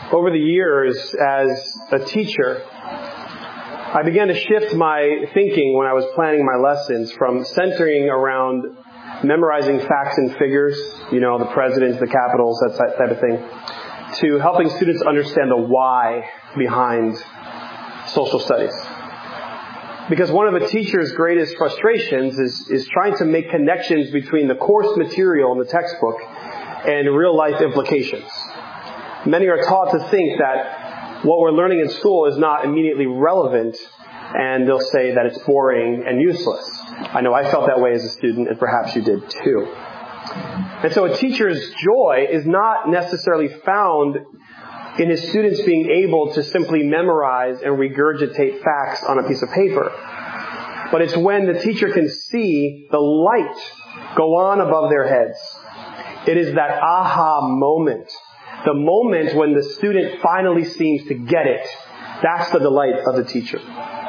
Over the years, as a teacher, I began to shift my thinking when I was planning my lessons from centering around memorizing facts and figures, the presidents, the capitals, that type of thing, to helping students understand the why behind social studies. Because one of a teacher's greatest frustrations is trying to make connections between the course material in the textbook and real-life implications. Many are taught to think that what we're learning in school is not immediately relevant, and they'll say that it's boring and useless. I know I felt that way as a student, and perhaps you did too. And so a teacher's joy is not necessarily found in his students being able to simply memorize and regurgitate facts on a piece of paper. But it's when the teacher can see the light go on above their heads. It is that aha moment. The moment when the student finally seems to get it. That's the delight of the teacher.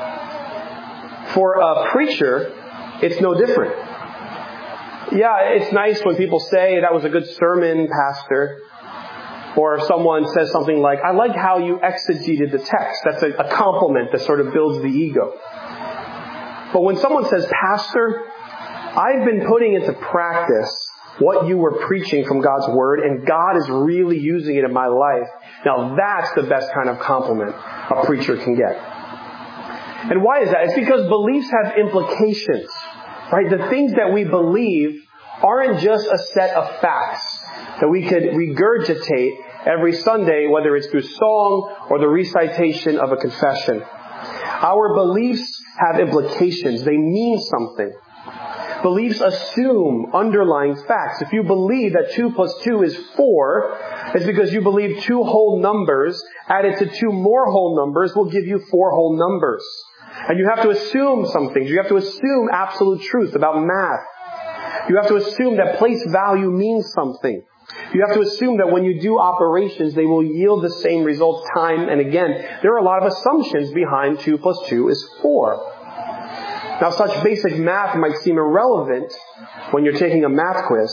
For a preacher, it's no different. Yeah, it's nice when people say, "That was a good sermon, Pastor." Or someone says something like, "I like how you exegeted the text." That's a compliment that sort of builds the ego. But when someone says, "Pastor, I've been putting into practice what you were preaching from God's Word, and God is really using it in my life," now that's the best kind of compliment a preacher can get. And why is that? It's because beliefs have implications, right? The things that we believe aren't just a set of facts that we could regurgitate every Sunday, whether it's through song or the recitation of a confession. Our beliefs have implications. They mean something. Beliefs assume underlying facts. If you believe that 2 plus 2 is 4, it's because you believe 2 whole numbers added to 2 more whole numbers will give you 4 whole numbers. And you have to assume some things. You have to assume absolute truth about math. You have to assume that place value means something. You have to assume that when you do operations, they will yield the same results time and again. There are a lot of assumptions behind 2 plus 2 is 4. Now, such basic math might seem irrelevant when you're taking a math quiz.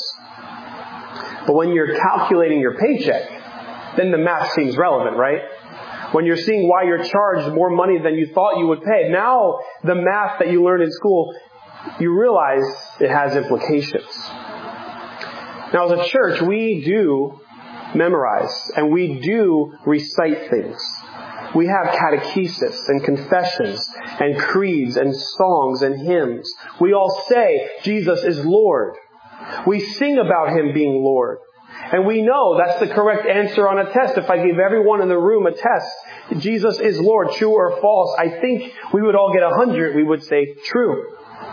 But when you're calculating your paycheck, then the math seems relevant, right? When you're seeing why you're charged more money than you thought you would pay, now the math that you learned in school, you realize it has implications. Now, as a church, we do memorize and we do recite things. We have catechesis and confessions and creeds and songs and hymns. We all say Jesus is Lord. We sing about Him being Lord. And we know that's the correct answer on a test. If I gave everyone in the room a test, Jesus is Lord, true or false, I think we would all get 100. We would say true.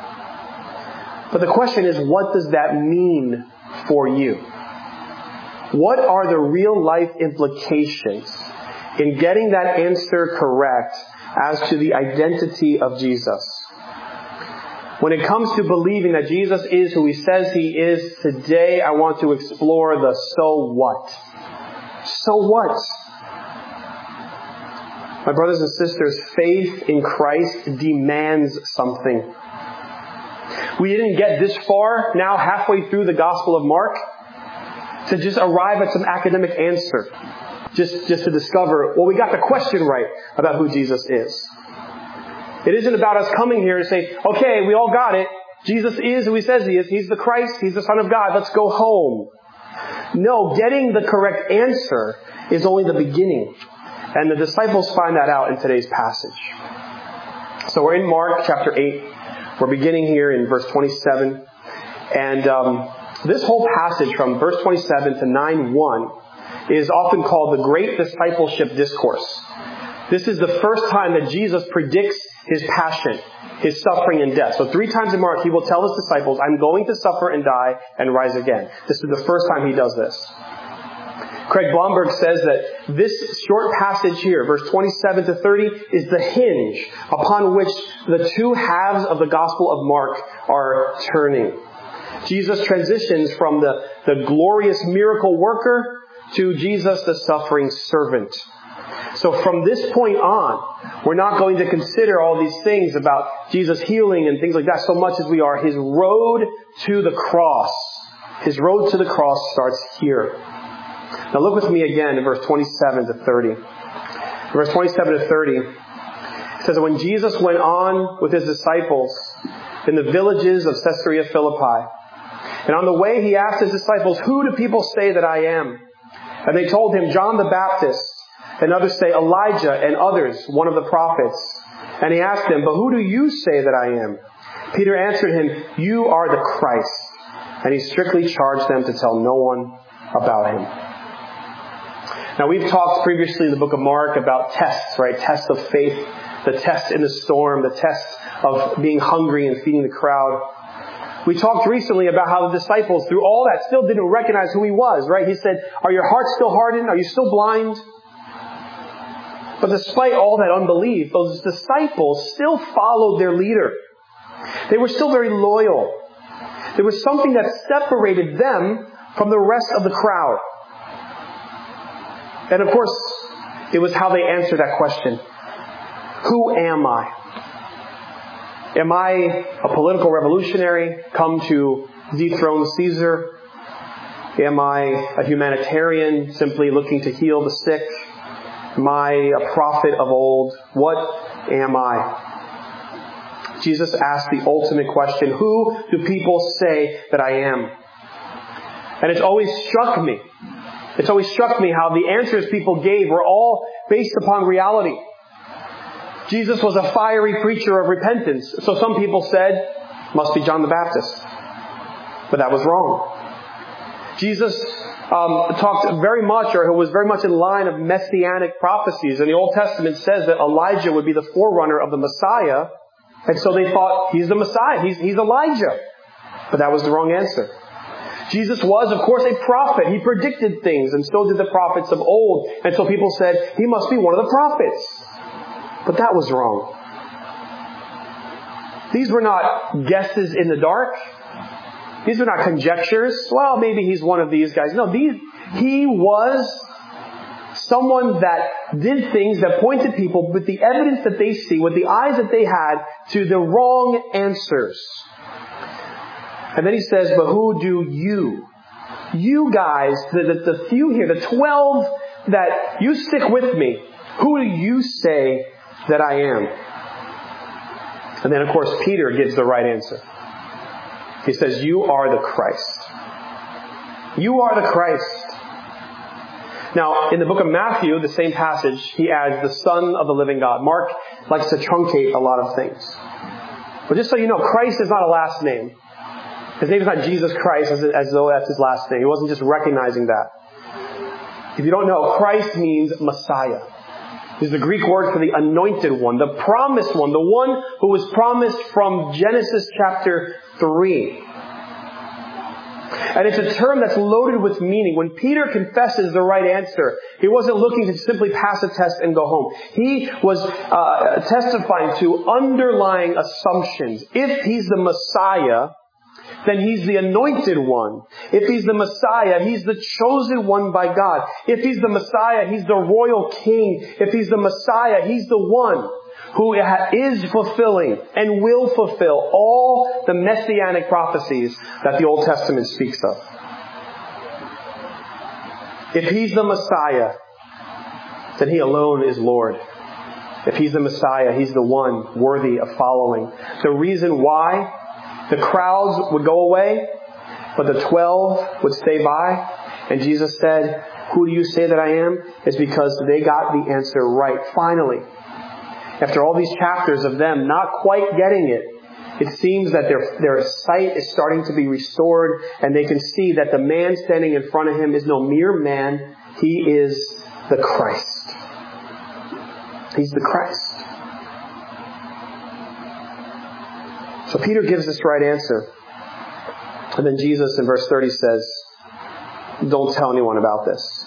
But the question is, what does that mean for you? What are the real life implications in getting that answer correct as to the identity of Jesus? When it comes to believing that Jesus is who He says He is, today I want to explore the so what. So what? My brothers and sisters, faith in Christ demands something. We didn't get this far, now halfway through the Gospel of Mark, to just arrive at some academic answer. Just to discover, well, we got the question right about who Jesus is. It isn't about us coming here to say, okay, we all got it. Jesus is who He says He is. He's the Christ. He's the Son of God. Let's go home. No, getting the correct answer is only the beginning. And the disciples find that out in today's passage. So we're in Mark chapter 8. We're beginning here in verse 27. And this whole passage from verse 27 to 9:1 is often called the Great Discipleship Discourse. This is the first time that Jesus predicts His passion, His suffering and death. So 3 times in Mark, He will tell His disciples, I'm going to suffer and die and rise again. This is the first time He does this. Craig Blomberg says that this short passage here, verse 27 to 30, is the hinge upon which the 2 halves of the Gospel of Mark are turning. Jesus transitions from the glorious miracle worker to Jesus, the suffering servant. So from this point on, we're not going to consider all these things about Jesus healing and things like that so much as we are His road to the cross. His road to the cross starts here. Now look with me again in verse 27 to 30. Verse 27 to 30 it says that when Jesus went on with his disciples in the villages of Caesarea Philippi, and on the way he asked his disciples, "Who do people say that I am?" And they told him, "John the Baptist, and others say Elijah, and others, one of the prophets." And he asked them, "But who do you say that I am?" Peter answered him, "You are the Christ." And he strictly charged them to tell no one about him. Now we've talked previously in the book of Mark about tests, right? Tests of faith, the test in the storm, the test of being hungry and feeding the crowd. We talked recently about how the disciples, through all that, still didn't recognize who he was, right? He said, "Are your hearts still hardened? Are you still blind?" But despite all that unbelief, those disciples still followed their leader. They were still very loyal. There was something that separated them from the rest of the crowd. And of course, it was how they answered that question. Who am I? Am I a political revolutionary come to dethrone Caesar? Am I a humanitarian simply looking to heal the sick? Am I a prophet of old? What am I? Jesus asked the ultimate question, who do people say that I am? And it's always struck me how the answers people gave were all based upon reality. Jesus was a fiery preacher of repentance. So some people said, must be John the Baptist. But that was wrong. Jesus talked very much, or was very much in line of messianic prophecies. And the Old Testament says that Elijah would be the forerunner of the Messiah. And so they thought, he's the Messiah. He's Elijah. But that was the wrong answer. Jesus was, of course, a prophet. He predicted things, and so did the prophets of old. And so people said, he must be one of the prophets. But that was wrong. These were not guesses in the dark. These were not conjectures. Well, maybe he's one of these guys. No, he was someone that did things that pointed people with the evidence that they see, with the eyes that they had, to the wrong answers. And then he says, but who do you guys, the few here, the 12 that you stick with me, who do you say that I am? And then, of course, Peter gives the right answer. He says, you are the Christ. You are the Christ. Now, in the book of Matthew, the same passage, he adds the Son of the living God. Mark likes to truncate a lot of things. But just so you know, Christ is not a last name. His name is not Jesus Christ as though that's his last name. He wasn't just recognizing that. If you don't know, Christ means Messiah. Is the Greek word for the anointed one, the promised one, the one who was promised from Genesis chapter 3. And it's a term that's loaded with meaning. When Peter confesses the right answer, he wasn't looking to simply pass a test and go home. He was testifying to underlying assumptions. If he's the Messiah, then he's the anointed one. If he's the Messiah, he's the chosen one by God. If he's the Messiah, he's the royal king. If he's the Messiah, he's the one who is fulfilling and will fulfill all the messianic prophecies that the Old Testament speaks of. If he's the Messiah, then he alone is Lord. If he's the Messiah, he's the one worthy of following. The reason why the crowds would go away, but the 12 would stay by, and Jesus said, who do you say that I am? Is because they got the answer right. Finally, after all these chapters of them not quite getting it, it seems that their sight is starting to be restored, and they can see that the man standing in front of him is no mere man. He is the Christ. He's the Christ. So Peter gives this right answer. And then Jesus in verse 30 says, don't tell anyone about this.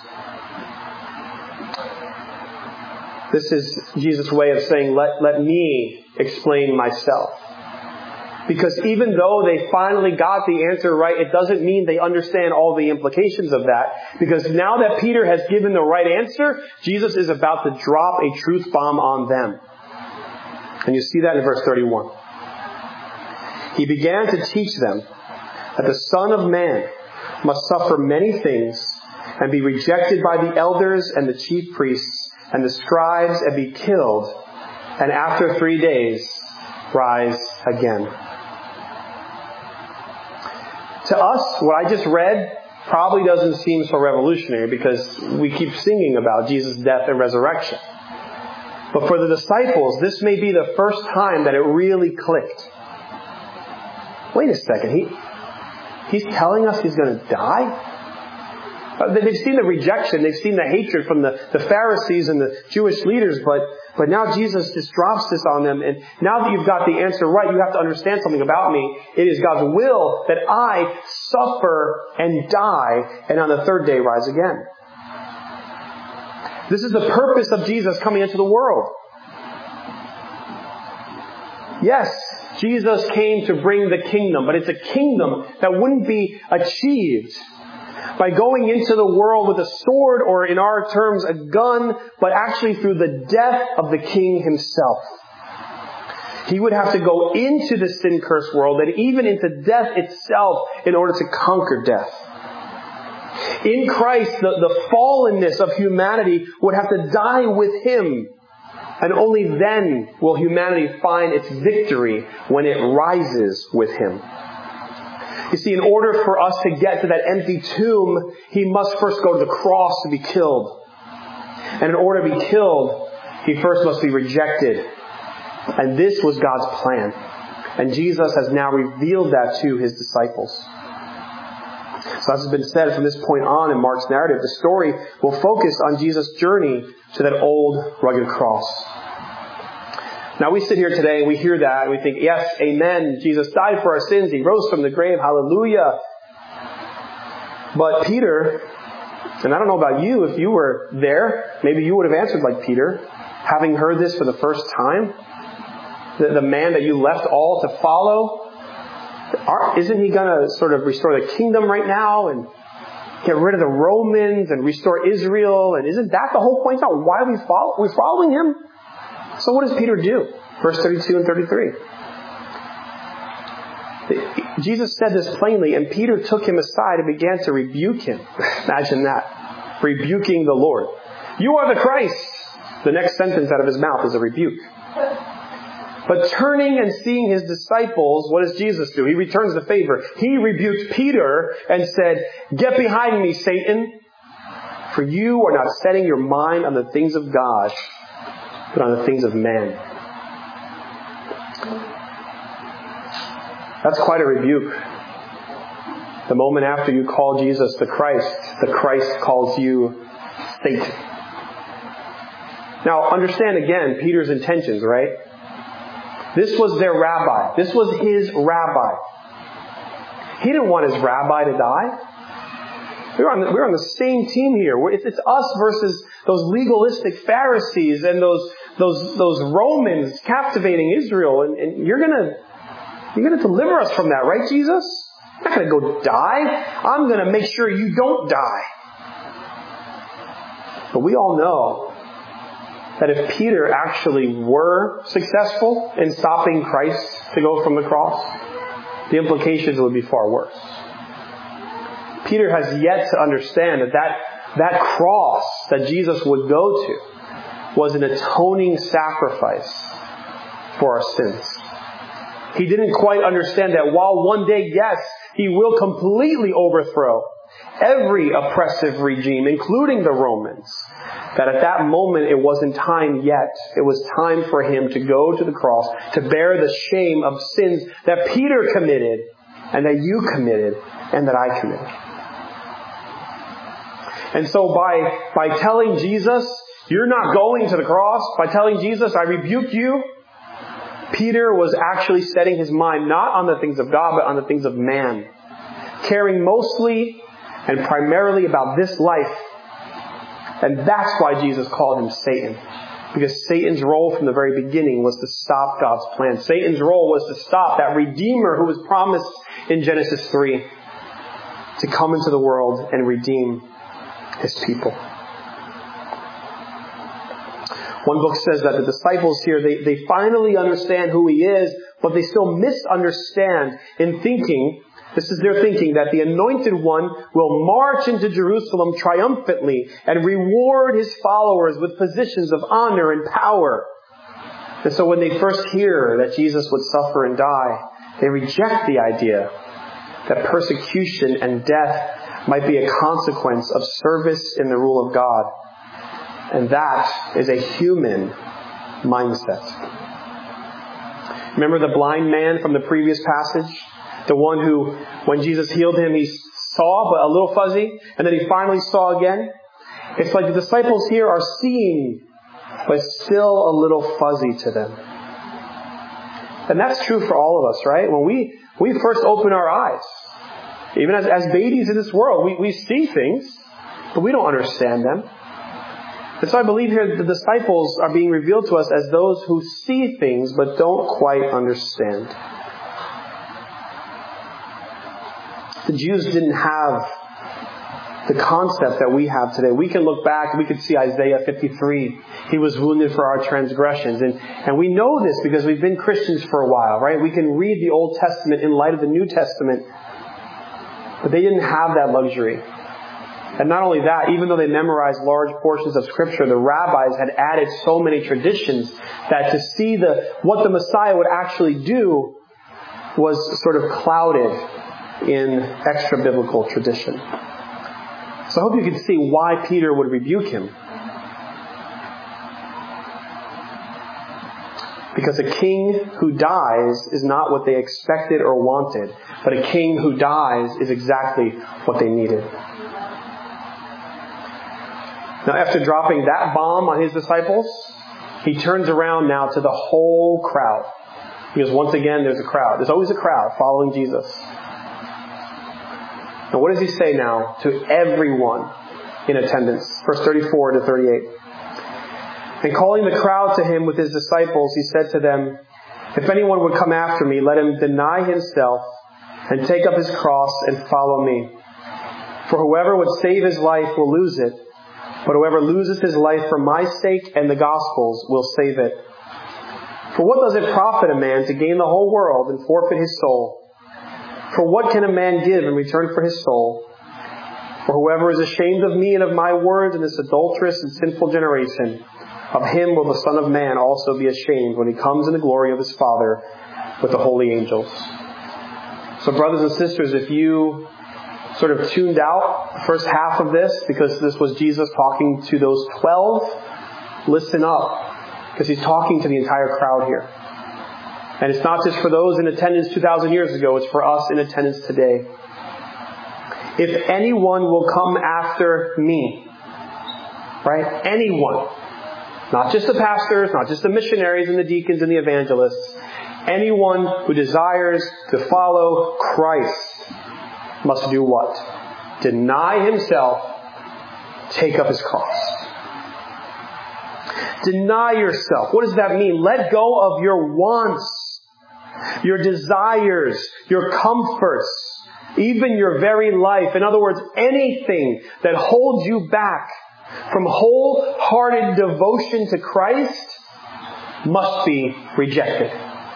This is Jesus' way of saying, let me explain myself. Because even though they finally got the answer right, it doesn't mean they understand all the implications of that. Because now that Peter has given the right answer, Jesus is about to drop a truth bomb on them. And you see that in verse 31. He began to teach them that the Son of Man must suffer many things and be rejected by the elders and the chief priests and the scribes and be killed, and after 3 days rise again. To us, what I just read probably doesn't seem so revolutionary because we keep singing about Jesus' death and resurrection. But for the disciples, this may be the first time that it really clicked. Wait a second, he's telling us he's going to die? They've seen the rejection, they've seen the hatred from the Pharisees and the Jewish leaders, but now Jesus just drops this on them. And now that you've got the answer right, you have to understand something about me. It is God's will that I suffer and die, and on the third day rise again. This is the purpose of Jesus coming into the world. Yes, Jesus came to bring the kingdom, but it's a kingdom that wouldn't be achieved by going into the world with a sword, or in our terms, a gun, but actually through the death of the King himself. He would have to go into the sin-cursed world and even into death itself in order to conquer death. In Christ, the fallenness of humanity would have to die with Him. And only then will humanity find its victory, when it rises with Him. You see, in order for us to get to that empty tomb, He must first go to the cross to be killed. And in order to be killed, He first must be rejected. And this was God's plan. And Jesus has now revealed that to His disciples. So as has been said, from this point on in Mark's narrative, the story will focus on Jesus' journey to that old rugged cross. Now we sit here today and we hear that and we think, yes, amen, Jesus died for our sins, He rose from the grave, hallelujah. But Peter, and I don't know about you, if you were there, maybe you would have answered like Peter, having heard this for the first time. The man that you left all to follow, isn't He going to sort of restore the kingdom right now and get rid of the Romans and restore Israel? And isn't that the whole point about why we're following Him? So what does Peter do? Verse 32 and 33. Jesus said this plainly, and Peter took him aside and began to rebuke him. Imagine that. Rebuking the Lord. You are the Christ. The next sentence out of his mouth is a rebuke. But turning and seeing his disciples, what does Jesus do? He returns the favor. He rebuked Peter and said, "Get behind me, Satan, for you are not setting your mind on the things of God, but on the things of man." That's quite a rebuke. The moment after you call Jesus the Christ calls you Satan. Now, understand again Peter's intentions, right? This was their rabbi. This was his rabbi. He didn't want his rabbi to die. We're on the same team here. It's us versus those legalistic Pharisees and those Romans captivating Israel. And you're gonna deliver us from that, right, Jesus? I'm not gonna go die. I'm gonna make sure you don't die. But we all know that if Peter actually were successful in stopping Christ to go from the cross, the implications would be far worse. Peter has yet to understand that cross that Jesus would go to was an atoning sacrifice for our sins. He didn't quite understand that while one day, yes, He will completely overthrow every oppressive regime, including the Romans, that at that moment it wasn't time yet. It was time for Him to go to the cross, to bear the shame of sins that Peter committed, and that you committed, and that I committed. And so by telling Jesus, you're not going to the cross, by telling Jesus, I rebuke you, Peter was actually setting his mind not on the things of God, but on the things of man, caring mostly and primarily about this life. And that's why Jesus called him Satan. Because Satan's role from the very beginning was to stop God's plan. Satan's role was to stop that Redeemer who was promised in Genesis 3 to come into the world and redeem His people. One book says that the disciples here, they finally understand who He is, but they still misunderstand in thinking This is their thinking, that the Anointed One will march into Jerusalem triumphantly and reward His followers with positions of honor and power. And so when they first hear that Jesus would suffer and die, they reject the idea that persecution and death might be a consequence of service in the rule of God. And that is a human mindset. Remember the blind man from the previous passage? The one who, when Jesus healed him, he saw, but a little fuzzy, and then he finally saw again. It's like the disciples here are seeing, but still a little fuzzy to them. And that's true for all of us, right? When we first open our eyes, even as babies in this world, we see things, but we don't understand them. And so I believe here the disciples are being revealed to us as those who see things but don't quite understand. The Jews didn't have the concept that we have today. We can look back, we can see Isaiah 53. He was wounded for our transgressions. And we know this because we've been Christians for a while, right? We can read the Old Testament in light of the New Testament. But they didn't have that luxury. And not only that, even though they memorized large portions of Scripture, the rabbis had added so many traditions that to see what the Messiah would actually do was sort of clouded in extra-biblical tradition. So I hope you can see why Peter would rebuke him. Because a king who dies is not what they expected or wanted, but a king who dies is exactly what they needed. Now, after dropping that bomb on his disciples, he turns around now to the whole crowd. Because once again, there's a crowd. There's always a crowd following Jesus. Now, what does he say now to everyone in attendance? Verse 34 to 38. And calling the crowd to him with his disciples, he said to them, if anyone would come after me, let him deny himself and take up his cross and follow me. For whoever would save his life will lose it, but whoever loses his life for my sake and the gospel's will save it. For what does it profit a man to gain the whole world and forfeit his soul? For what can a man give in return for his soul? For whoever is ashamed of me and of my words in this adulterous and sinful generation, of him will the Son of Man also be ashamed when he comes in the glory of his Father with the holy angels. So brothers and sisters, if you sort of tuned out the first half of this because this was Jesus talking to those 12, listen up, because he's talking to the entire crowd here. And it's not just for those in attendance 2,000 years ago, it's for us in attendance today. If anyone will come after me, right? Anyone. Not just the pastors, not just the missionaries and the deacons and the evangelists. Anyone who desires to follow Christ must do what? Deny himself, take up his cross. Deny yourself. What does that mean? Let go of your wants, your desires, your comforts, even your very life. In other words, anything that holds you back from wholehearted devotion to Christ must be rejected.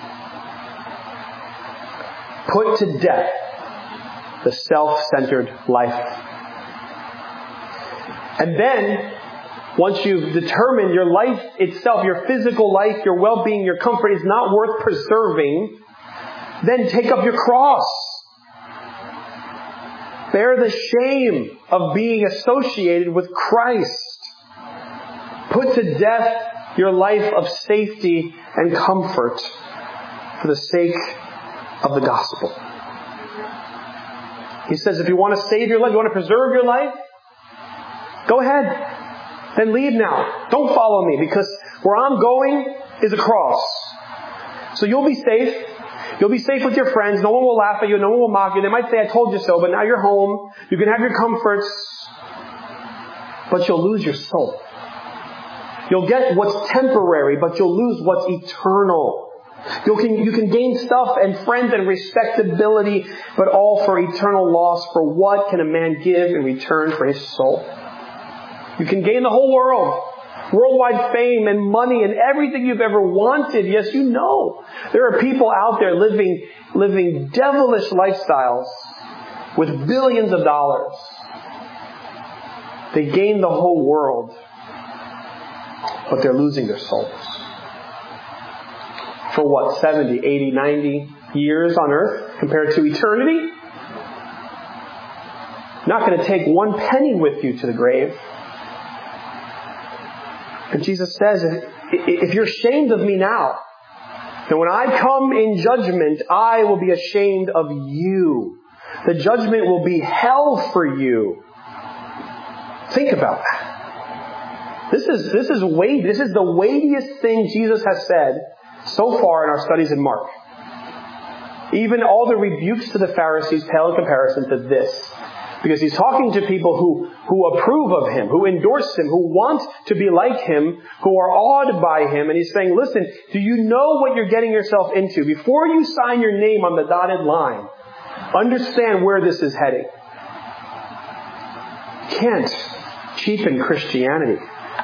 Put to death the self-centered life. And then, once you've determined your life itself, your physical life, your well-being, your comfort is not worth preserving, then take up your cross. Bear the shame of being associated with Christ. Put to death your life of safety and comfort for the sake of the gospel. He says, if you want to save your life, you want to preserve your life, go ahead. Then leave now. Don't follow me, because where I'm going is a cross. So you'll be safe. You'll be safe with your friends. No one will laugh at you. No one will mock you. They might say, I told you so, but now you're home. You can have your comforts, but you'll lose your soul. You'll get what's temporary, but you'll lose what's eternal. You can gain stuff and friends and respectability, but all for eternal loss. For what can a man give in return for his soul? You can gain the whole world, worldwide fame and money and everything you've ever wanted. Yes, you know. There are people out there living devilish lifestyles with billions of dollars. They gain the whole world, but they're losing their souls. For what, 70, 80, 90 years on earth compared to eternity? Not going to take one penny with you to the grave. And Jesus says, if you're ashamed of me now, then when I come in judgment, I will be ashamed of you. The judgment will be hell for you. Think about that. This is weighty. This is the weightiest thing Jesus has said so far in our studies in Mark. Even all the rebukes to the Pharisees pale in comparison to this. Because he's talking to people who approve of him, who endorse him, who want to be like him, who are awed by him. And he's saying, listen, do you know what you're getting yourself into? Before you sign your name on the dotted line, understand where this is heading. You can't cheapen Christianity.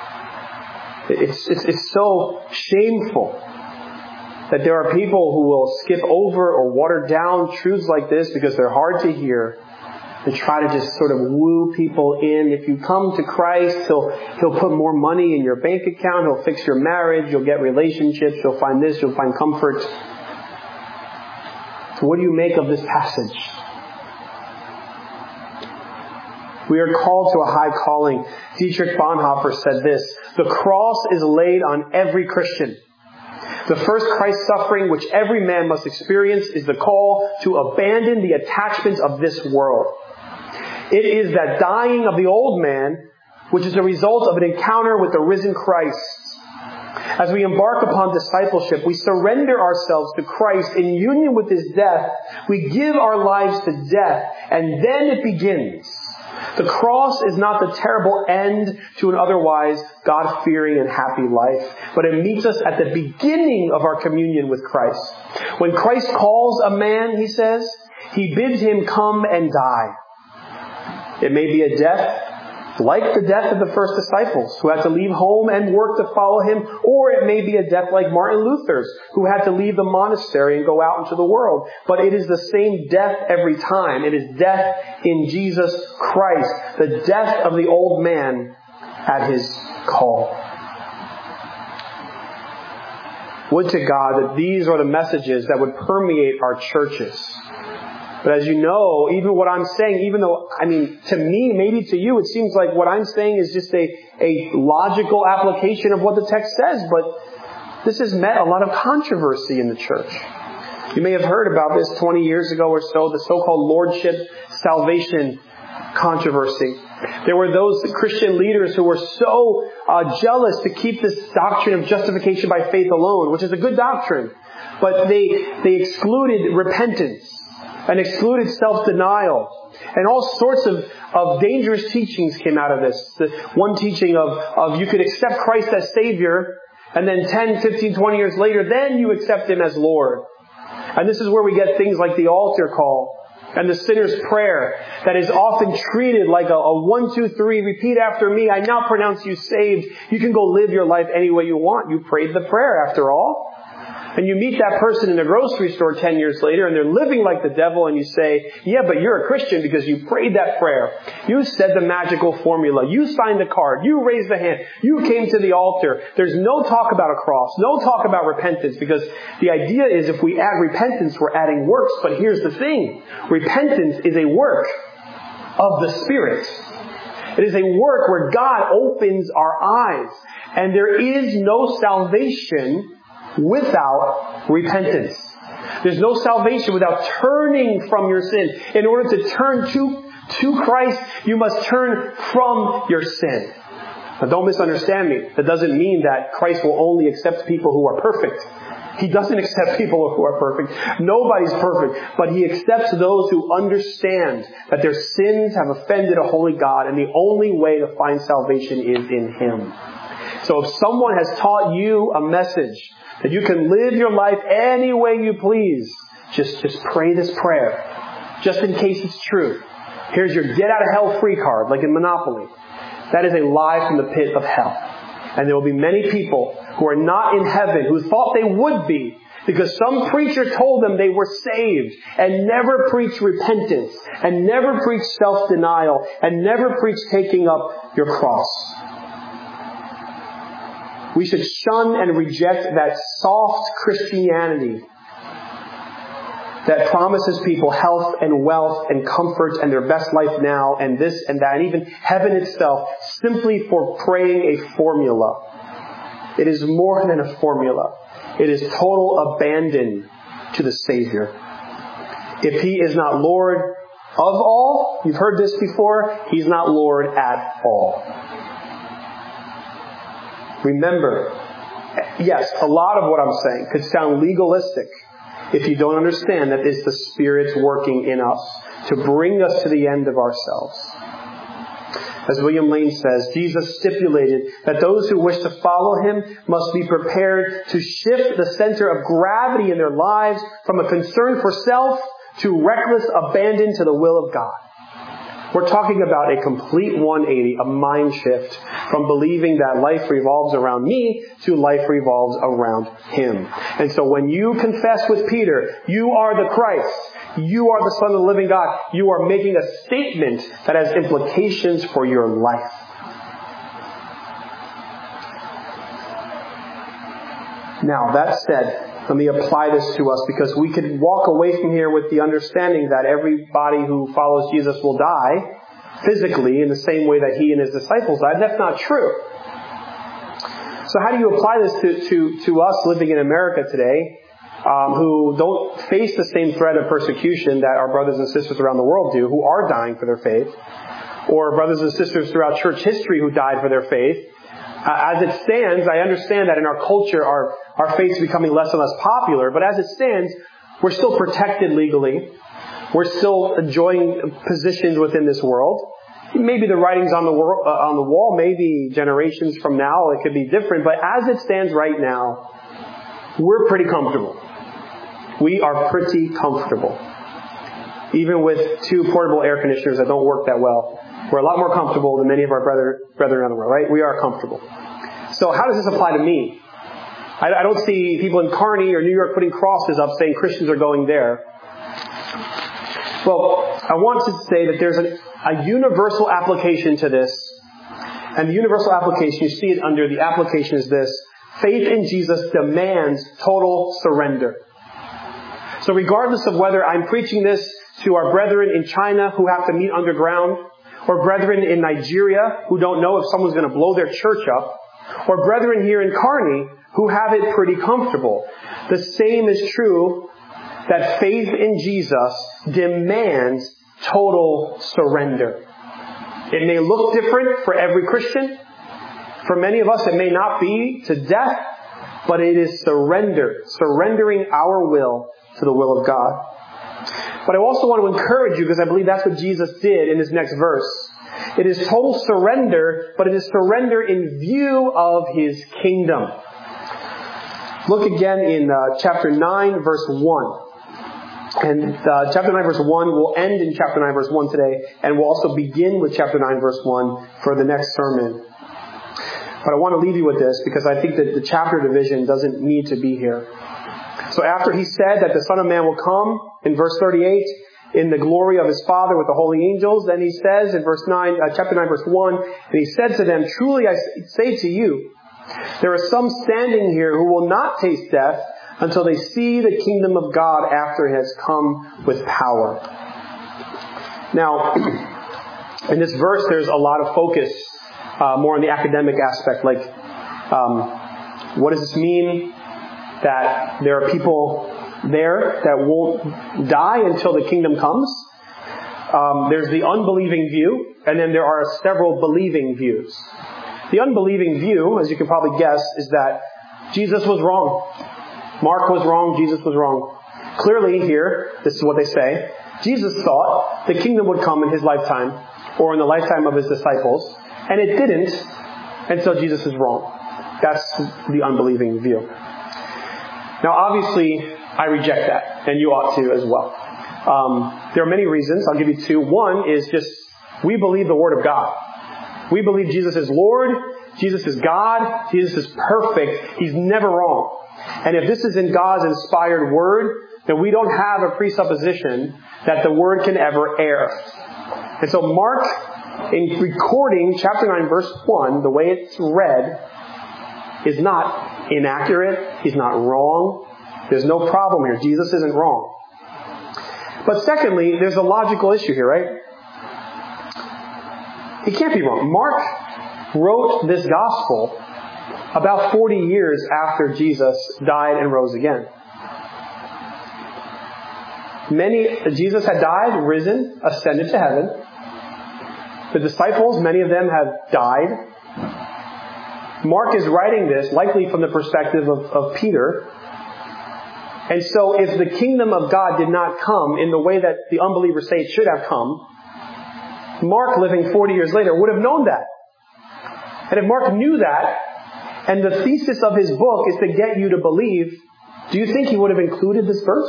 It's so shameful that there are people who will skip over or water down truths like this because they're hard to hear. And try to just sort of woo people in. If you come to Christ, He'll put more money in your bank account. He'll fix your marriage. You'll get relationships. You'll find this. You'll find comfort. So what do you make of this passage? We are called to a high calling. Dietrich Bonhoeffer said this: the cross is laid on every Christian. The first Christ suffering which every man must experience is the call to abandon the attachments of this world. It is that dying of the old man, which is a result of an encounter with the risen Christ. As we embark upon discipleship, we surrender ourselves to Christ in union with His death. We give our lives to death, and then it begins. The cross is not the terrible end to an otherwise God-fearing and happy life, but it meets us at the beginning of our communion with Christ. When Christ calls a man, He says, He bids him come and die. It may be a death like the death of the first disciples who had to leave home and work to follow Him, or it may be a death like Martin Luther's who had to leave the monastery and go out into the world. But it is the same death every time. It is death in Jesus Christ, the death of the old man at His call. Would to God that these are the messages that would permeate our churches. But as you know, even what I'm saying, even though, to me, maybe to you, it seems like what I'm saying is just a logical application of what the text says. But this has met a lot of controversy in the church. You may have heard about this 20 years ago or so, the so-called Lordship Salvation controversy. There were those Christian leaders who were so jealous to keep this doctrine of justification by faith alone, which is a good doctrine. But they excluded repentance and excluded self-denial. And all sorts of dangerous teachings came out of this. The one teaching of you could accept Christ as Savior, and then 10, 15, 20 years later, then you accept Him as Lord. And this is where we get things like the altar call and the sinner's prayer that is often treated like a 1, 2, 3, repeat after me, I now pronounce you saved. You can go live your life any way you want. You prayed the prayer after all. And you meet that person in a grocery store 10 years later and they're living like the devil, and you say, yeah, but you're a Christian because you prayed that prayer. You said the magical formula. You signed the card. You raised the hand. You came to the altar. There's no talk about a cross. No talk about repentance, because the idea is if we add repentance, we're adding works. But here's the thing. Repentance is a work of the Spirit. It is a work where God opens our eyes. And there is no salvation without repentance. There's no salvation without turning from your sin. In order to turn to Christ, you must turn from your sin. Now don't misunderstand me. That doesn't mean that Christ will only accept people who are perfect. He doesn't accept people who are perfect. Nobody's perfect. But He accepts those who understand that their sins have offended a holy God, and the only way to find salvation is in Him. So if someone has taught you a message that you can live your life any way you please, just pray this prayer, just in case it's true. Here's your get out of hell free card, like in Monopoly. That is a lie from the pit of hell. And there will be many people who are not in heaven, who thought they would be, Because some preacher told them they were saved and never preached repentance and never preached self-denial and never preached taking up your cross. We should shun and reject that soft Christianity that promises people health and wealth and comfort and their best life now and this and that and even heaven itself simply for praying a formula. It is more than a formula. It is total abandon to the Savior. If He is not Lord of all, you've heard this before, He's not Lord at all. Remember, yes, a lot of what I'm saying could sound legalistic if you don't understand that it's the Spirit's working in us to bring us to the end of ourselves. As William Lane says, Jesus stipulated that those who wish to follow Him must be prepared to shift the center of gravity in their lives from a concern for self to reckless abandon to the will of God. We're talking about a complete 180, a mind shift from believing that life revolves around me to life revolves around Him. And so when you confess with Peter, you are the Christ, you are the Son of the living God, you are making a statement that has implications for your life. Now, that said, let me apply this to us because we could walk away from here with the understanding that everybody who follows Jesus will die physically in the same way that He and His disciples died. That's not true. So how do you apply this to us living in America today who don't face the same threat of persecution that our brothers and sisters around the world do who are dying for their faith, or brothers and sisters throughout church history who died for their faith? As it stands, I understand that in our culture, our faith's becoming less and less popular, but as it stands, we're still protected legally. We're still enjoying positions within this world. Maybe the writing's on the wall, maybe generations from now it could be different, but as it stands right now, we're pretty comfortable. We are pretty comfortable. Even with 2 portable air conditioners that don't work that well, we're a lot more comfortable than many of our brethren around the world, right? We are comfortable. So how does this apply to me? I don't see people in Kearney or New York putting crosses up saying Christians are going there. Well, I want to say that there's a universal application to this. And the universal application, you see it under the application is this: faith in Jesus demands total surrender. So regardless of whether I'm preaching this to our brethren in China who have to meet underground, or brethren in Nigeria who don't know if someone's going to blow their church up, or brethren here in Kearney who have it pretty comfortable, the same is true that faith in Jesus demands total surrender. It may look different for every Christian. For many of us, it may not be to death, but it is surrendering our will to the will of God. But I also want to encourage you, because I believe that's what Jesus did in this next verse. It is total surrender, but it is surrender in view of His kingdom. Look again in chapter 9, verse 1. And chapter 9, verse 1 will end in chapter 9, verse 1 today, and we'll also begin with chapter 9, verse 1 for the next sermon. But I want to leave you with this, because I think that the chapter division doesn't need to be here. So after He said that the Son of Man will come, in verse 38, in the glory of His Father with the holy angels, then He says in chapter 9, verse 1, and He said to them, "Truly I say to you, there are some standing here who will not taste death until they see the kingdom of God after it has come with power." Now, in this verse, there's a lot of focus more on the academic aspect, like what does this mean that there are people there that won't die until the kingdom comes? There's the unbelieving view, and then there are several believing views. The unbelieving view, as you can probably guess, is that Jesus was wrong. Mark was wrong, Jesus was wrong. Clearly here, this is what they say, Jesus thought the kingdom would come in His lifetime, or in the lifetime of His disciples, and it didn't, and so Jesus is wrong. That's the unbelieving view. Now obviously, I reject that, and you ought to as well. There are many reasons. I'll give you 2. One is just, we believe the Word of God. We believe Jesus is Lord, Jesus is God. Jesus is perfect. He's never wrong. And if this is in God's inspired word, then we don't have a presupposition that the word can ever err. And so Mark, in recording chapter 9, verse 1, the way it's read, is not inaccurate. He's not wrong. There's no problem here. Jesus isn't wrong. But secondly, there's a logical issue here, right? He can't be wrong. Mark wrote this gospel about 40 years after Jesus died and rose again. Jesus had died, risen, ascended to heaven. The disciples, many of them have died. Mark is writing this likely from the perspective of Peter. And so if the kingdom of God did not come in the way that the unbelievers say it should have come, Mark, living 40 years later, would have known that. And if Mark knew that, and the thesis of his book is to get you to believe, do you think he would have included this verse?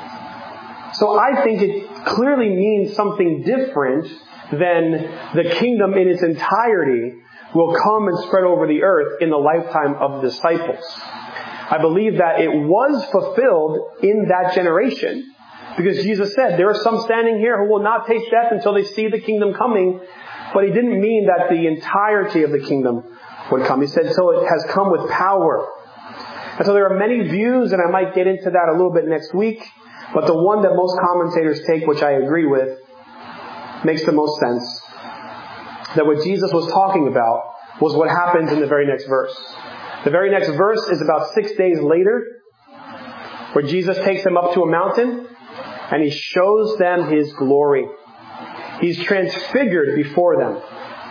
So I think it clearly means something different than the kingdom in its entirety will come and spread over the earth in the lifetime of the disciples. I believe that it was fulfilled in that generation. Because Jesus said, there are some standing here who will not taste death until they see the kingdom coming. But he didn't mean that the entirety of the kingdom would come. He said, so it has come with power. And so there are many views, and I might get into that a little bit next week. But the one that most commentators take, which I agree with, makes the most sense. That what Jesus was talking about was what happens in the very next verse. The very next verse is about 6 days later, where Jesus takes them up to a mountain, and He shows them His glory. He's transfigured before them.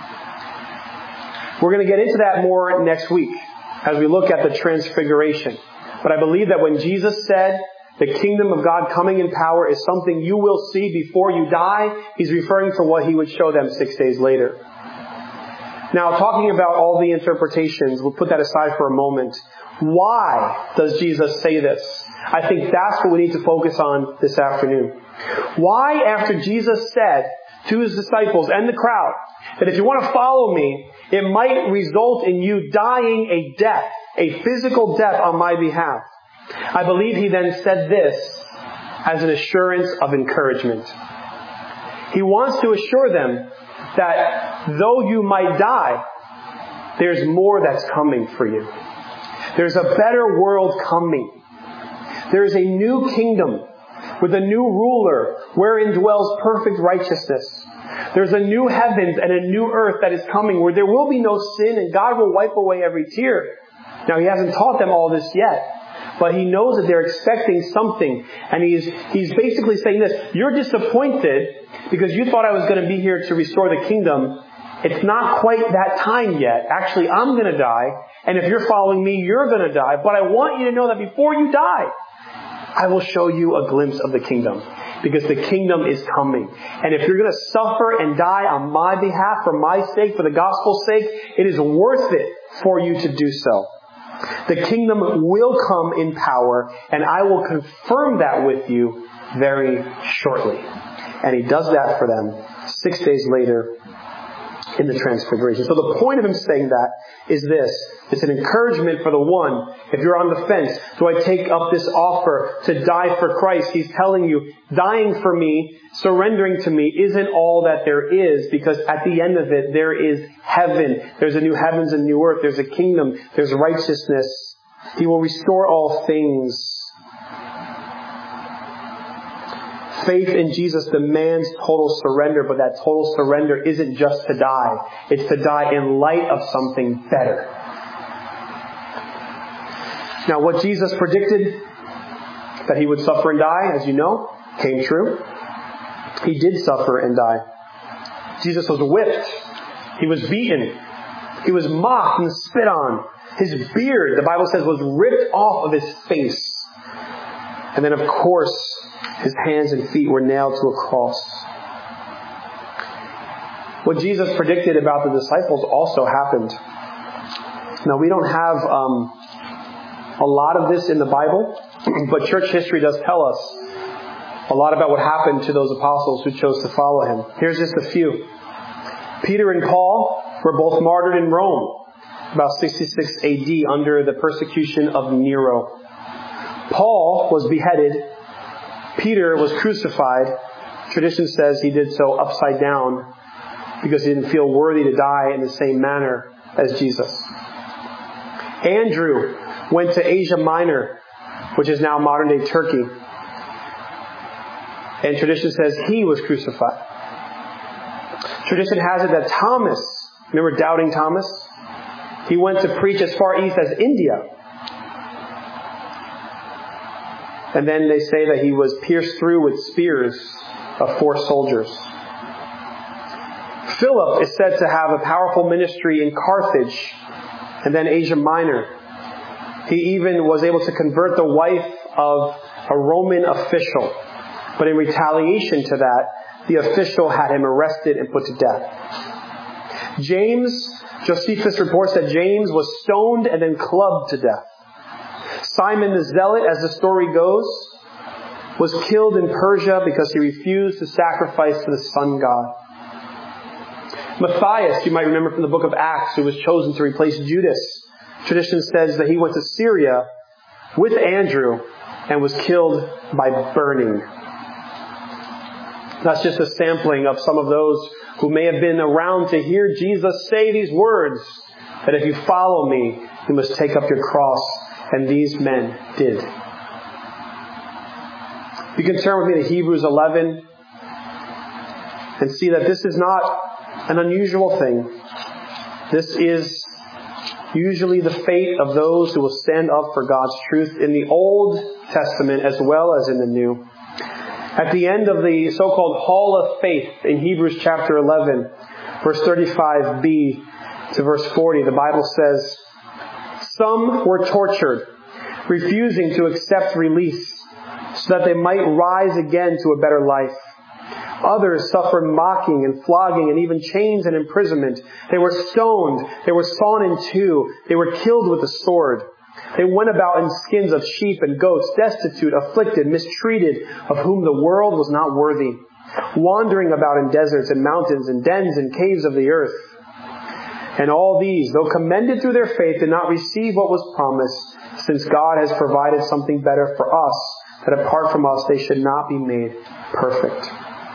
We're going to get into that more next week as we look at the transfiguration. But I believe that when Jesus said the kingdom of God coming in power is something you will see before you die, He's referring to what He would show them 6 days later. Now, talking about all the interpretations, we'll put that aside for a moment. Why does Jesus say this? I think that's what we need to focus on this afternoon. Why, after Jesus said to His disciples and the crowd that if you want to follow me, it might result in you dying a death, a physical death on my behalf. I believe He then said this as an assurance of encouragement. He wants to assure them that though you might die, there's more that's coming for you. There's a better world coming. There's a new kingdom with a new ruler wherein dwells perfect righteousness. There's a new heavens and a new earth that is coming where there will be no sin and God will wipe away every tear. Now, He hasn't taught them all this yet. But He knows that they're expecting something. And He's basically saying this. You're disappointed because you thought I was going to be here to restore the kingdom. It's not quite that time yet. Actually, I'm going to die. And if you're following me, you're going to die. But I want you to know that before you die, I will show you a glimpse of the kingdom. Because the kingdom is coming. And if you're going to suffer and die on my behalf, for my sake, for the gospel's sake, it is worth it for you to do so. The kingdom will come in power, and I will confirm that with you very shortly. And He does that for them 6 days later in the transfiguration. So the point of Him saying that is this. It's an encouragement for the one. If you're on the fence, do I take up this offer to die for Christ? He's telling you, dying for me, surrendering to me isn't all that there is, because at the end of it, there is heaven. There's a new heavens and new earth. There's a kingdom. There's righteousness. He will restore all things. Faith in Jesus demands total surrender, but that total surrender isn't just to die. It's to die in light of something better. Now, what Jesus predicted, that He would suffer and die, as you know, came true. He did suffer and die. Jesus was whipped. He was beaten. He was mocked and spit on. His beard, the Bible says, was ripped off of His face. And then, of course, His hands and feet were nailed to a cross. What Jesus predicted about the disciples also happened. Now, we don't have a lot of this in the Bible, but church history does tell us a lot about what happened to those apostles who chose to follow Him. Here's just a few. Peter and Paul were both martyred in Rome. about 66 AD, under the persecution of Nero. Paul was beheaded. Peter was crucified. Tradition says he did so upside down because he didn't feel worthy to die in the same manner as Jesus. Andrew went to Asia Minor, which is now modern-day Turkey. And tradition says he was crucified. Tradition has it that Thomas, remember doubting Thomas? He went to preach as far east as India. And then they say that he was pierced through with spears of 4 soldiers. Philip is said to have a powerful ministry in Carthage and then Asia Minor. He even was able to convert the wife of a Roman official. But in retaliation to that, the official had him arrested and put to death. Josephus reports that James was stoned and then clubbed to death. Simon the Zealot, as the story goes, was killed in Persia because he refused to sacrifice to the sun god. Matthias, you might remember from the book of Acts, who was chosen to replace Judas. Tradition says that he went to Syria with Andrew and was killed by burning. That's just a sampling of some of those who may have been around to hear Jesus say these words, that if you follow me, you must take up your cross. And these men did. You can turn with me to Hebrews 11 and see that this is not an unusual thing. This is usually the fate of those who will stand up for God's truth in the Old Testament as well as in the New. At the end of the so-called Hall of Faith in Hebrews chapter 11, verse 35b to verse 40, the Bible says, "Some were tortured, refusing to accept release, so that they might rise again to a better life. Others suffered mocking and flogging and even chains and imprisonment. They were stoned. They were sawn in two. They were killed with the sword. They went about in skins of sheep and goats, destitute, afflicted, mistreated, of whom the world was not worthy, wandering about in deserts and mountains and dens and caves of the earth. And all these, though commended through their faith, did not receive what was promised, since God has provided something better for us, that apart from us they should not be made perfect."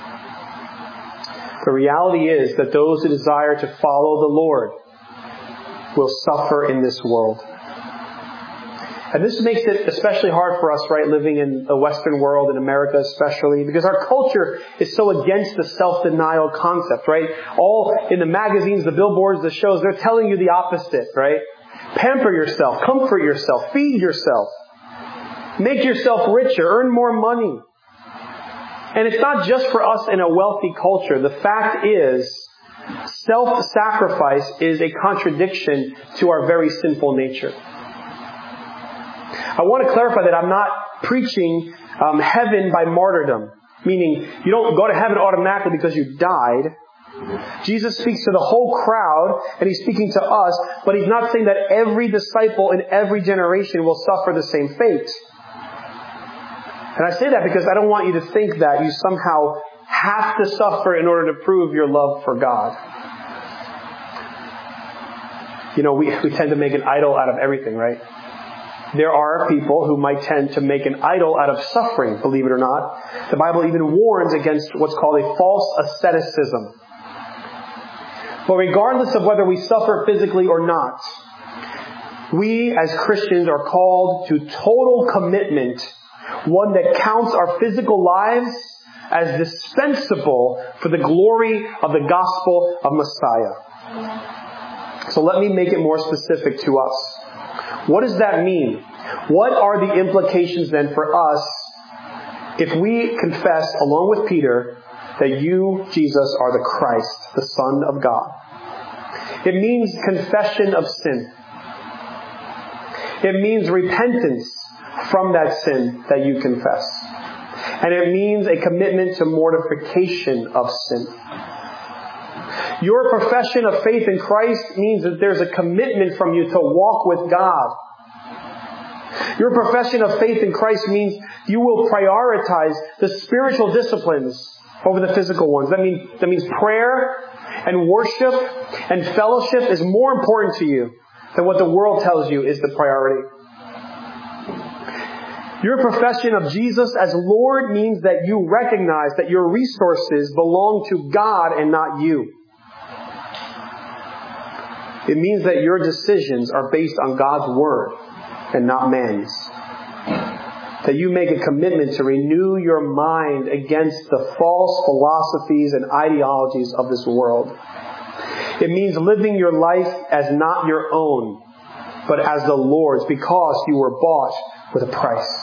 The reality is that those who desire to follow the Lord will suffer in this world. And this makes it especially hard for us, right, living in the Western world, in America especially, because our culture is so against the self-denial concept, right? All in the magazines, the billboards, the shows, they're telling you the opposite, right? Pamper yourself, comfort yourself, feed yourself, make yourself richer, earn more money. And it's not just for us in a wealthy culture. The fact is, self-sacrifice is a contradiction to our very sinful nature. I want to clarify that I'm not preaching heaven by martyrdom, meaning you don't go to heaven automatically because you died. Jesus speaks to the whole crowd, and He's speaking to us, but He's not saying that every disciple in every generation will suffer the same fate. And I say that because I don't want you to think that you somehow have to suffer in order to prove your love for God. You know, we tend to make an idol out of everything, right? There are people who might tend to make an idol out of suffering, believe it or not. The Bible even warns against what's called a false asceticism. But regardless of whether we suffer physically or not, we as Christians are called to total commitment, one that counts our physical lives as dispensable for the glory of the gospel of Messiah. So let me make it more specific to us. What does that mean? What are the implications then for us if we confess, along with Peter, that you, Jesus, are the Christ, the Son of God? It means confession of sin. It means repentance from that sin that you confess. And it means a commitment to mortification of sin. Your profession of faith in Christ means that there's a commitment from you to walk with God. Your profession of faith in Christ means you will prioritize the spiritual disciplines over the physical ones. That means prayer and worship and fellowship is more important to you than what the world tells you is the priority. Your profession of Jesus as Lord means that you recognize that your resources belong to God and not you. It means that your decisions are based on God's Word and not man's. That you make a commitment to renew your mind against the false philosophies and ideologies of this world. It means living your life as not your own, but as the Lord's, because you were bought with a price.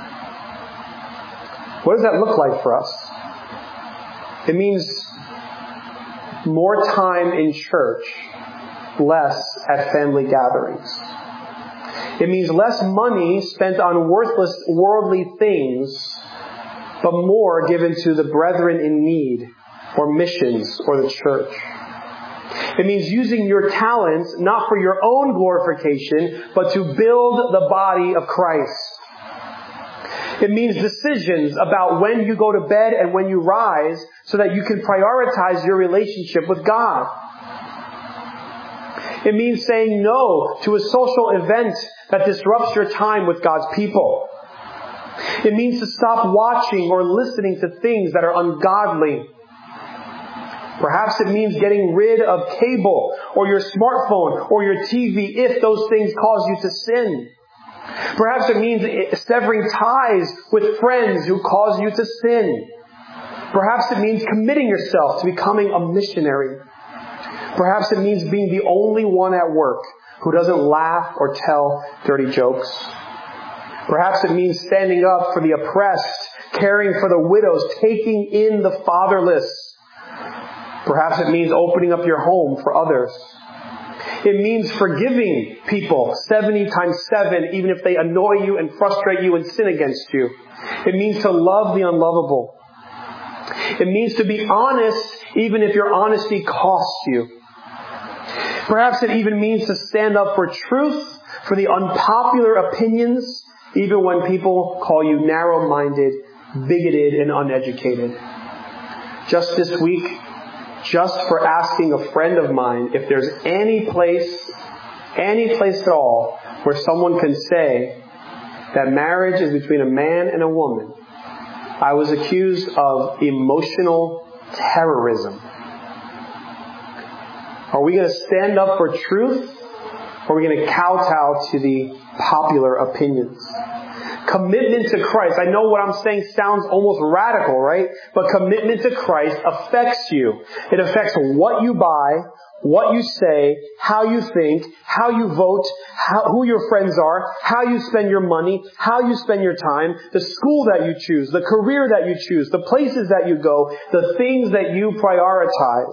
What does that look like for us? It means more time in church, less at family gatherings. It means less money spent on worthless worldly things, but more given to the brethren in need, or missions, or the church. It means using your talents not for your own glorification, but to build the body of Christ. It means decisions about when you go to bed and when you rise so that you can prioritize your relationship with God. It means saying no to a social event that disrupts your time with God's people. It means to stop watching or listening to things that are ungodly. Perhaps it means getting rid of cable or your smartphone or your TV if those things cause you to sin. Perhaps it means severing ties with friends who cause you to sin. Perhaps it means committing yourself to becoming a missionary. Perhaps it means being the only one at work who doesn't laugh or tell dirty jokes. Perhaps it means standing up for the oppressed, caring for the widows, taking in the fatherless. Perhaps it means opening up your home for others. It means forgiving people 70 times 7, even if they annoy you and frustrate you and sin against you. It means to love the unlovable. It means to be honest, even if your honesty costs you. Perhaps it even means to stand up for truth, for the unpopular opinions, even when people call you narrow-minded, bigoted, and uneducated. Just this week, just for asking a friend of mine if there's any place at all where someone can say that marriage is between a man and a woman, I was accused of emotional terrorism. Are we going to stand up for truth, or are we going to kowtow to the popular opinions? Commitment to Christ. I know what I'm saying sounds almost radical, right? But commitment to Christ affects you. It affects what you buy, what you say, how you think, how you vote, who your friends are, how you spend your money, how you spend your time, the school that you choose, the career that you choose, the places that you go, the things that you prioritize.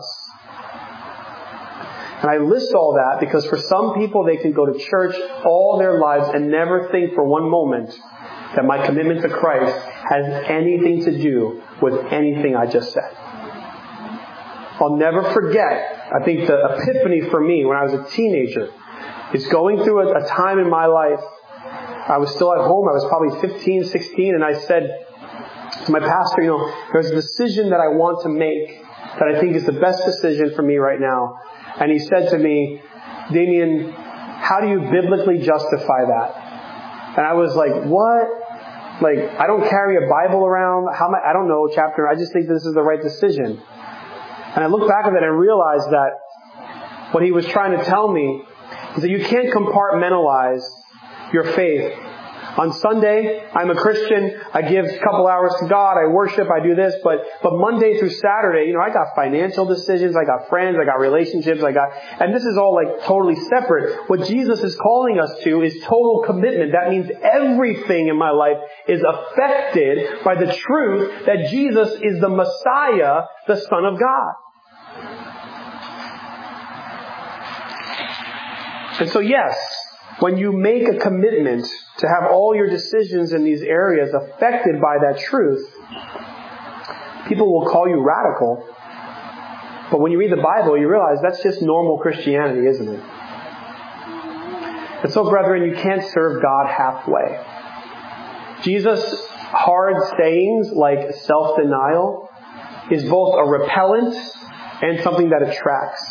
And I list all that because for some people they can go to church all their lives and never think for one moment that my commitment to Christ has anything to do with anything I just said. I'll never forget, I think the epiphany for me when I was a teenager is going through a time in my life. I was still at home. I was probably 15, 16, and I said to my pastor, there's a decision that I want to make that I think is the best decision for me right now. And he said to me, Damien, how do you biblically justify that? And I was like, what? I don't carry a Bible around. I don't know chapter. I just think this is the right decision. And I look back at that and realize that what he was trying to tell me is that you can't compartmentalize your faith. On Sunday, I'm a Christian. I give a couple hours to God. I worship. I do this. But Monday through Saturday, I got financial decisions. I got friends. I got relationships. And this is all totally separate. What Jesus is calling us to is total commitment. That means everything in my life is affected by the truth that Jesus is the Messiah, the Son of God. And so yes, when you make a commitment to have all your decisions in these areas affected by that truth, people will call you radical. But when you read the Bible, you realize that's just normal Christianity, isn't it? And so, brethren, you can't serve God halfway. Jesus' hard sayings like self-denial is both a repellent and something that attracts.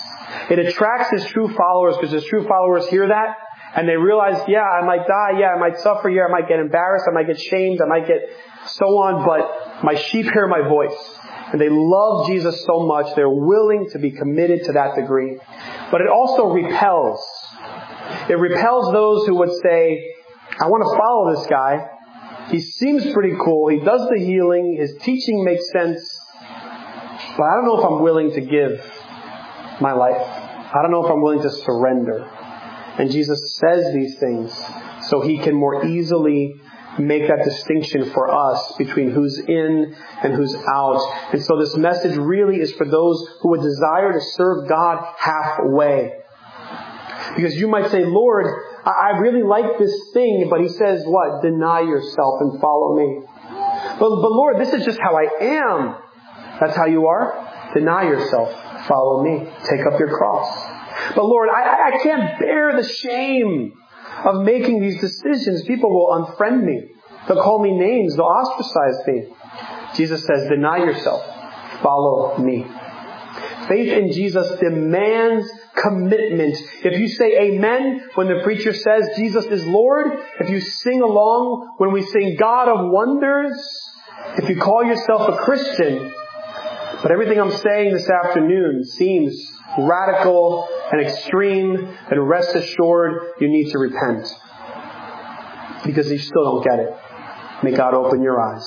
It attracts His true followers because His true followers hear that and they realize, yeah, I might die, yeah, I might suffer, yeah, I might get embarrassed, I might get shamed, I might get so on, but my sheep hear my voice. And they love Jesus so much, they're willing to be committed to that degree. But it also repels. It repels those who would say, I want to follow this guy. He seems pretty cool. He does the healing. His teaching makes sense. But I don't know if I'm willing to give my life. I don't know if I'm willing to surrender. And Jesus says these things so He can more easily make that distinction for us between who's in and who's out. And so this message really is for those who would desire to serve God halfway. Because you might say, Lord, I really like this thing, but He says what? Deny yourself and follow me. But Lord, this is just how I am. That's how you are? Deny yourself. Follow me. Take up your cross. But Lord, I can't bear the shame of making these decisions. People will unfriend me. They'll call me names. They'll ostracize me. Jesus says, deny yourself. Follow me. Faith in Jesus demands commitment. If you say amen when the preacher says Jesus is Lord, if you sing along when we sing God of Wonders, if you call yourself a Christian, but everything I'm saying this afternoon seems radical and extreme, then rest assured you need to repent. Because you still don't get it. May God open your eyes.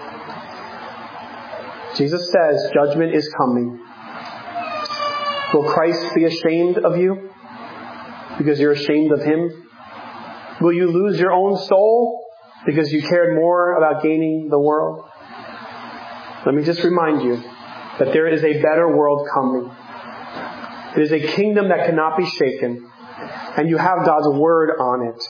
Jesus says judgment is coming. Will Christ be ashamed of you because you're ashamed of Him? Will you lose your own soul because you cared more about gaining the world? Let me just remind you that there is a better world coming. It is a kingdom that cannot be shaken, and you have God's word on it.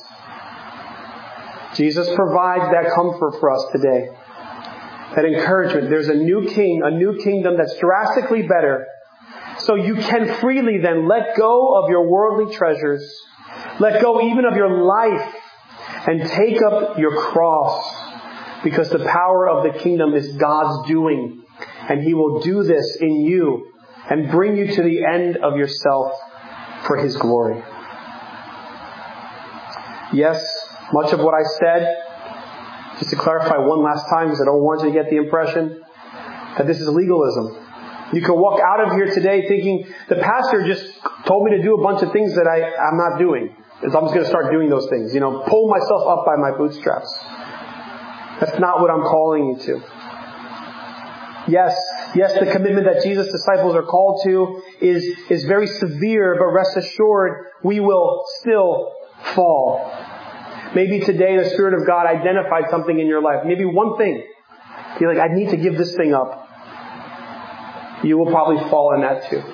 Jesus provides that comfort for us today. That encouragement. There's a new king, a new kingdom that's drastically better. So you can freely then let go of your worldly treasures. Let go even of your life and take up your cross. Because the power of the kingdom is God's doing. And He will do this in you and bring you to the end of yourself for His glory. Yes, much of what I said, just to clarify one last time because I don't want you to get the impression that this is legalism. You can walk out of here today thinking, the pastor just told me to do a bunch of things that I'm not doing. I'm just going to start doing those things. Pull myself up by my bootstraps. That's not what I'm calling you to. Yes, the commitment that Jesus' disciples are called to is very severe, but rest assured, we will still fall. Maybe today the Spirit of God identified something in your life. Maybe one thing. You're like, I need to give this thing up. You will probably fall in that too.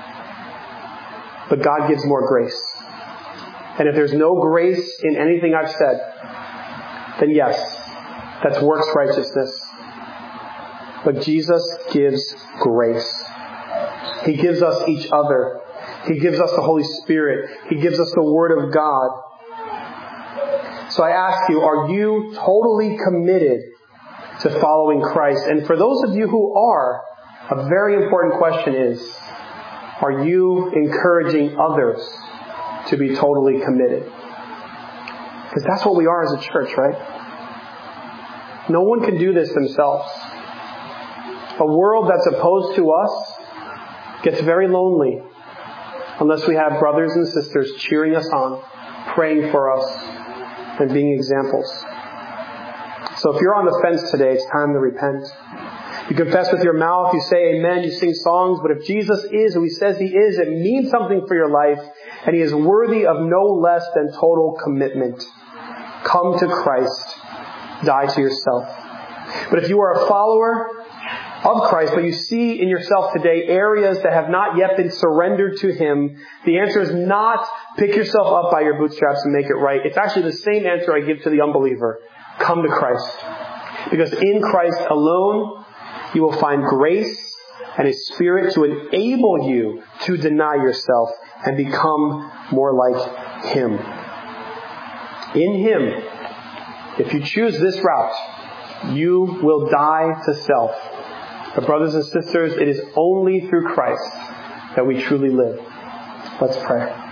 But God gives more grace. And if there's no grace in anything I've said, then yes, that's works righteousness. But Jesus gives grace. He gives us each other. He gives us the Holy Spirit. He gives us the Word of God. So I ask you, are you totally committed to following Christ? And for those of you who are, a very important question is, are you encouraging others to be totally committed? Because that's what we are as a church, right? No one can do this themselves. A world that's opposed to us gets very lonely unless we have brothers and sisters cheering us on, praying for us, and being examples. So if you're on the fence today, it's time to repent. You confess with your mouth, you say amen, you sing songs, but if Jesus is who He says He is, it means something for your life, and He is worthy of no less than total commitment. Come to Christ. Die to yourself. But if you are a follower of Christ, but you see in yourself today areas that have not yet been surrendered to Him, the answer is not pick yourself up by your bootstraps and make it right. It's actually the same answer I give to the unbeliever. Come to Christ. Because in Christ alone, you will find grace and a Spirit to enable you to deny yourself and become more like Him. In Him, if you choose this route, you will die to self. But brothers and sisters, it is only through Christ that we truly live. Let's pray.